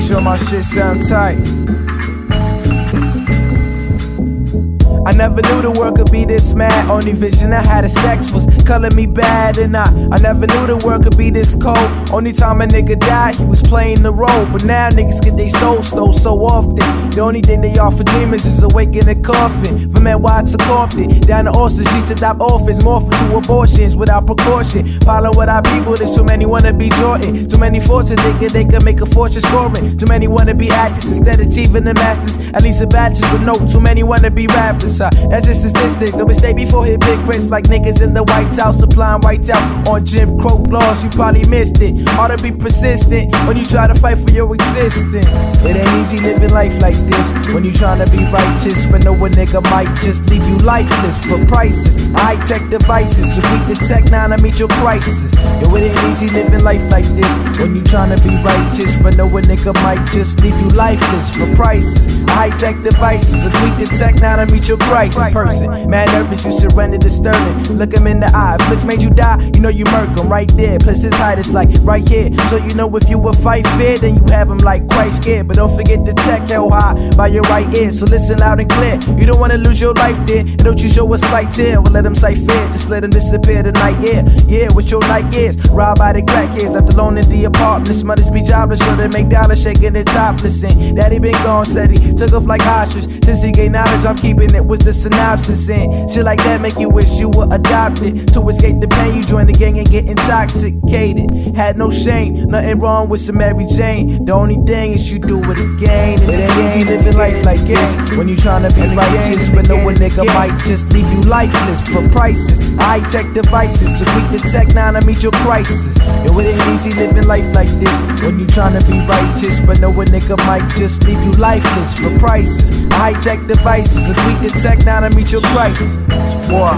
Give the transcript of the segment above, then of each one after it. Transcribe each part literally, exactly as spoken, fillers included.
sure my shit sound tight. I never knew the world could be this mad. Only vision I had of sex was color me bad. And I, I never knew the world could be this cold. Only time a nigga died, he was playing the role. But now niggas get their soul stole so often. The only thing they offer dreamers is awake in a coffin. From N Y to Compton, down to Austin, streets adopt orphans, morphing to abortions without precaution. Piling with our people, there's too many wanna be Jordan. Too many fortunes thinking they can make a fortune scoring. Too many wanna be actors instead of achieving the masters. At least a bachelor's, but no, too many wanna be rappers. Uh, that's just statistics. No mistake before hit big Chris like niggas in the White House applying white out on Jim Crow laws. You probably missed it. Hard to be persistent when you try to fight for your existence. It ain't easy living life like this when you tryna be righteous, but know a nigga might just leave you lifeless for prices. High tech devices, so keep the tech now to meet your crisis. Yo, it ain't easy living life like this when you tryna be righteous, but know a nigga might just leave you lifeless for prices. High tech devices, so keep the tech now to meet your crisis. Person, mad nervous, you surrender to Sterling. Look him in the eye, if looks made you die, you know you murk him right there. Plus his height is like right here, so you know if you would fight fear, then you have him like quite scared. But don't forget the tech held high by your right ear, so listen loud and clear. You don't wanna lose your life there, and don't you show a slight tear. Well, let him sight fear, just let him disappear tonight, yeah. Yeah, what your night is, robbed by the crackheads, left alone in the apartment. Mothers be jobless, so they make dollars shaking their topless. And daddy been gone, said he took off like ostrich. Since he gained knowledge, I'm keeping it, was the synopsis. And shit like that make you wish you were adopted. To escape the pain, you join the gang and get intoxicated. Had no shame, nothing wrong with some Mary Jane. The only thing is you do it again. It ain't easy living life like this when you tryna be righteous, but know a nigga might just leave you lifeless for prices. High tech devices, so keep the tech now to meet your crisis. Yo, it ain't easy living life like this when you tryna be righteous, but know a nigga might just leave you lifeless for prices. High tech devices, so keep the tech now to meet your crisis. Boy,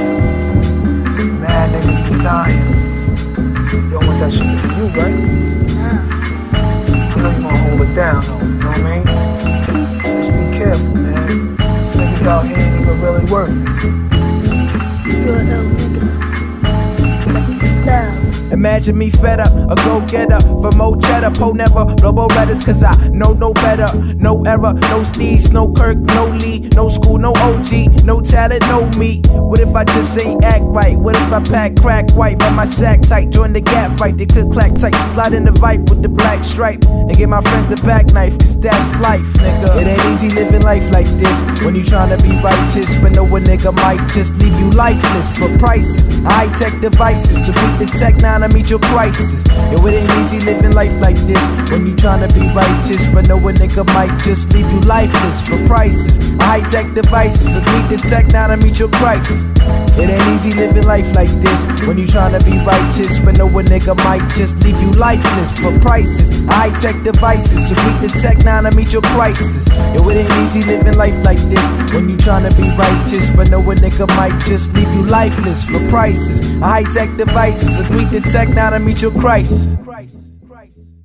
mad niggas is dying. You don't want that shit for you, right? I know you wanna hold it down, though, you know what I mean? Just be careful, man. Niggas out here ain't even really working. You're a hell nigga. Like these styles. Imagine me fed up, a go-getter for more cheddar. Po never blow Berettas, cause I know no better. No error, no Steez, no Kirk, no Lee, no school, no O G, no talent, no me. What if I just ain't act right? What if I pack crack white, but my sack tight? Join the gap fight, they click clack tight. Slide in the vibe with the black stripe and give my friends the back knife, cause that's life, nigga. It ain't easy living life like this when you tryna be righteous, but know a nigga might just leave you lifeless for prices. High tech devices, so keep the tech now to meet your crisis. Yo, it ain't easy living life like this when you tryna be righteous, but know a nigga might just leave you lifeless for prices. High tech devices, so keep the tech now to meet your crisis. It ain't easy living life like this when you tryna be righteous, but know a nigga might just leave you lifeless for prices. High tech devices, so keep the tech now to meet your crisis. Yo, it ain't easy living life like this when you tryna be righteous, but know a nigga might just leave you lifeless for prices. High tech devices, so keep the tech now to meet your crisis.